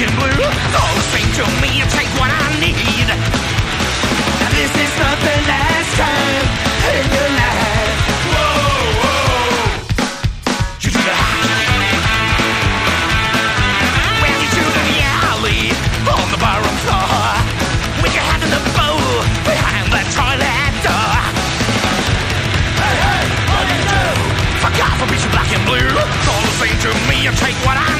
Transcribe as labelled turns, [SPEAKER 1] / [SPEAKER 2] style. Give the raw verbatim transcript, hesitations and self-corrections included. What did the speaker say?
[SPEAKER 1] and blue. It's all the same to me, you take what I need. Now this is not the last time in your life. Whoa, whoa. You do the hot. Well, you do the alley on the barroom floor. With your hand in the bowl behind the toilet door. Hey, hey, what do you do? For God forbid you black and blue. It's all the same to me, you take what I